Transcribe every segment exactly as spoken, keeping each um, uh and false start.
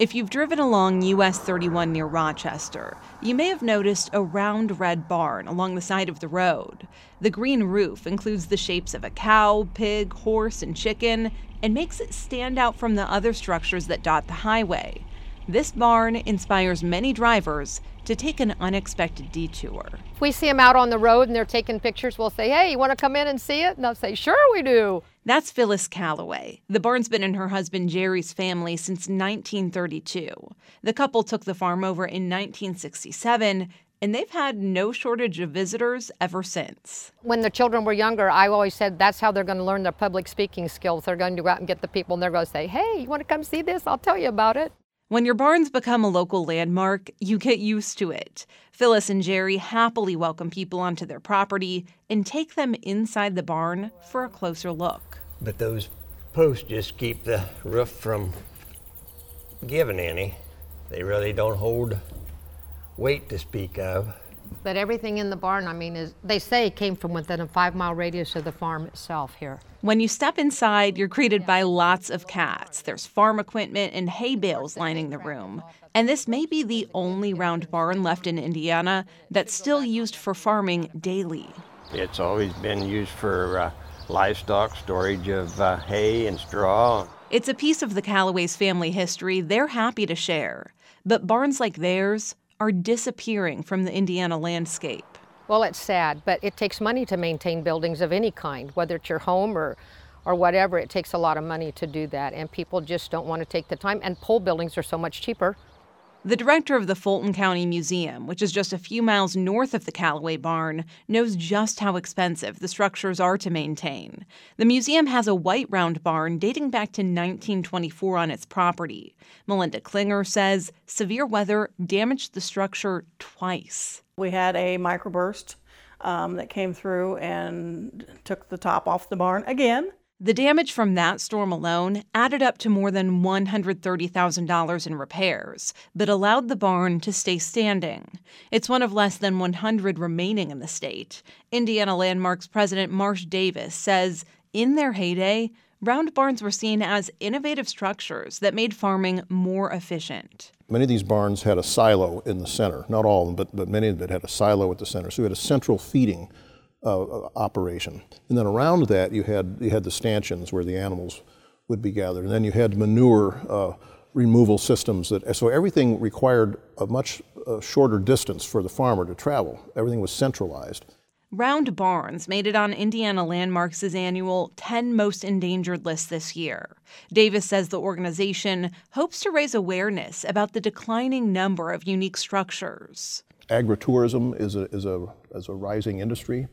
If you've driven along U S thirty-one near Rochester, you may have noticed a round red barn along the side of the road. The green roof includes the shapes of a cow, pig, horse, and chicken, and makes it stand out from the other structures that dot the highway. This barn inspires many drivers to take an unexpected detour. If we see them out on the road and they're taking pictures, we'll say, hey, you want to come in and see it? And they'll say, sure we do. That's Phyllis Calloway. The barn's been in her husband Jerry's family since nineteen thirty-two. The couple took the farm over in nineteen sixty-seven, and they've had no shortage of visitors ever since. When the children were younger, I always said that's how they're going to learn their public speaking skills. They're going to go out and get the people, and they're going to say, hey, you want to come see this? I'll tell you about it. When your barns become a local landmark, you get used to it. Phyllis and Jerry happily welcome people onto their property and take them inside the barn for a closer look. But those posts just keep the roof from giving any. They really don't hold weight to speak of. But everything in the barn, I mean, is they say came from within a five-mile radius of the farm itself here. When you step inside, you're greeted by lots of cats. There's farm equipment and hay bales lining the room. And this may be the only round barn left in Indiana that's still used for farming daily. It's always been used for uh, livestock, storage of uh, hay and straw. It's a piece of the Calloway's family history they're happy to share. But barns like theirs are disappearing from the Indiana landscape. Well, it's sad, but it takes money to maintain buildings of any kind, whether it's your home or, or whatever. It takes a lot of money to do that, and people just don't want to take the time, and pole buildings are so much cheaper. The director of the Fulton County Museum, which is just a few miles north of the Calloway barn, knows just how expensive the structures are to maintain. The museum has a white round barn dating back to nineteen twenty-four on its property. Melinda Klinger says severe weather damaged the structure twice. We had a microburst um, that came through and took the top off the barn again. The damage from that storm alone added up to more than one hundred thirty thousand dollars in repairs, but allowed the barn to stay standing. It's one of less than one hundred remaining in the state. Indiana Landmarks President Marsh Davis says in their heyday, round barns were seen as innovative structures that made farming more efficient. Many of these barns had a silo in the center. Not all of them, but, but many of them had a silo at the center. So we had a central feeding Uh, operation. And then around that you had you had the stanchions where the animals would be gathered. And then you had manure uh, removal systems. That So everything required a much uh, shorter distance for the farmer to travel. Everything was centralized. Round barns made it on Indiana Landmarks' annual ten Most Endangered list this year. Davis says the organization hopes to raise awareness about the declining number of unique structures. Agritourism is a, is a, is a rising industry.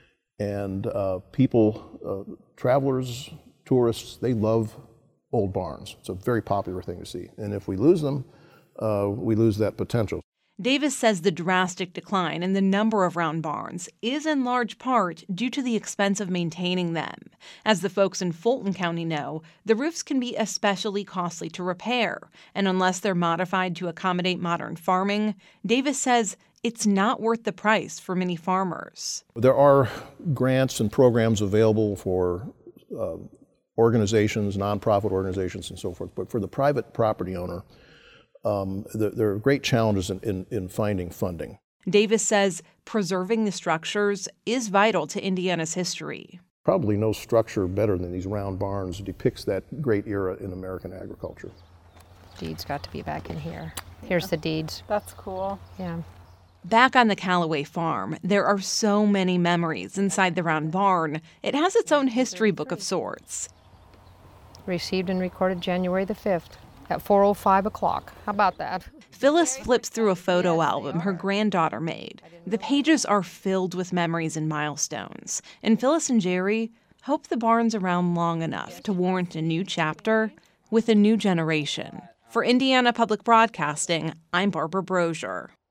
And uh, people, uh, travelers, tourists, they love old barns. It's a very popular thing to see. And if we lose them, uh, we lose that potential. Davis says the drastic decline in the number of round barns is in large part due to the expense of maintaining them. As the folks in Fulton County know, the roofs can be especially costly to repair. And unless they're modified to accommodate modern farming, Davis says it's not worth the price for many farmers. There are grants and programs available for uh, organizations, nonprofit organizations and so forth, but for the private property owner, um, there, there are great challenges in, in, in finding funding. Davis says preserving the structures is vital to Indiana's history. Probably no structure better than these round barns depicts that great era in American agriculture. Deeds got to be back in here. Here's the deeds. That's cool. Yeah. Back on the Calloway farm, there are so many memories inside the round barn. It has its own history book of sorts. Received and recorded January the fifth at four oh five o'clock. How about that? Phyllis flips through a photo album her granddaughter made. The pages are filled with memories and milestones. And Phyllis and Jerry hope the barn's around long enough to warrant a new chapter with a new generation. For Indiana Public Broadcasting, I'm Barbara Brosier.